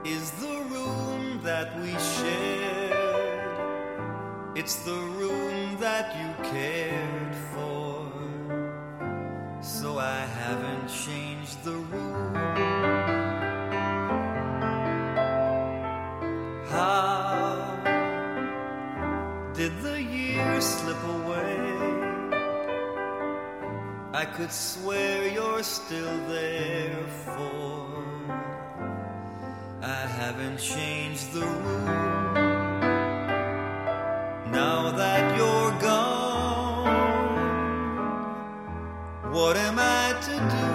is the room that we shared. It's the room that you cared for. So I haven't changed the room. How did the years slip away? I could swear you're still there, for I haven't changed the room. Now that you're gone, what am I to do?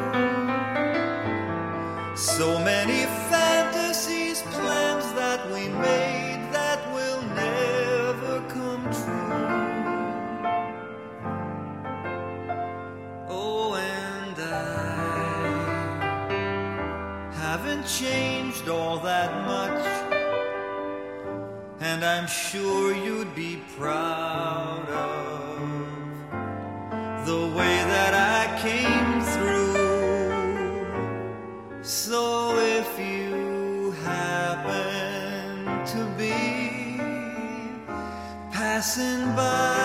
So many fantasies, plans that we made that will never come true. Oh, and I haven't changed all that much, and I'm sure you'd be proud of the way that I came through. So if you happen to be passing by